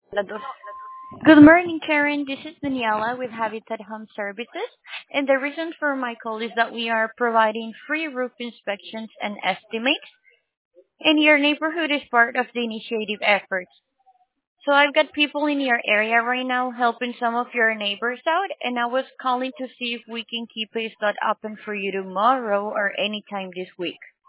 Las dos. Good morning, Karen. This is Daniela with Habitat Home Services, and the reason for my call is that we are providing free roof inspections and estimates, and your neighborhood is part of the initiative efforts. So I've got people in your area right now helping some of your neighbors out, and I was calling to see if we can keep a slot open for you tomorrow or anytime this week.